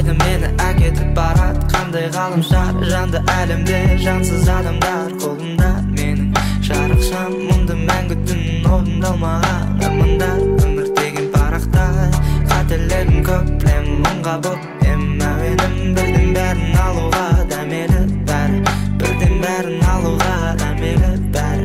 қайда мені әкетіп барады қандай ғаламшар жанды әлемде жансыз адамдар қолында менің жарықшам мұнда мәңгі түн орындалмаған армандар өмір деген парақтай қателерім көп білем мыңға боп әуенім бірден бәрін алуға дәмелі бәрі бірден бәрін алуға дәмелі бәрі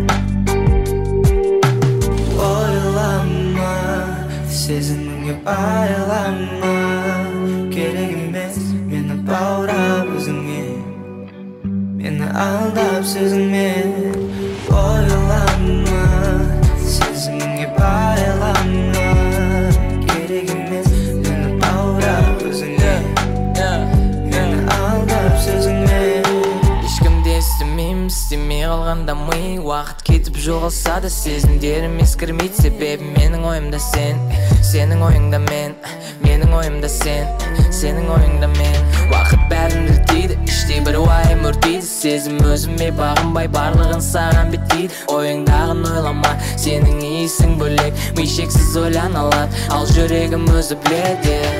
ойлама сезіміңе байлама керек емес мені баурап өзіңе мені алдап сөзіңмен ойлама сезіміңе байлама керек емес мені баурап өзіңе мені алдап сөзіңмен ешкімде істемей қалғанда ми уақыт кетіп жоғалса да сезімдерім ескірмейді себебі менің ойымда сен сенің ойыңда менің ойымда сенің ойыңда мен уақыт бәрін реттейді іштей бір уайым өртейді сезім өзіме бағынбай барлығын саған беттейді ойыңдағын ойлама сенің иісің бөлек ми шексіз ойлана алады ал жүрегім өзі біледі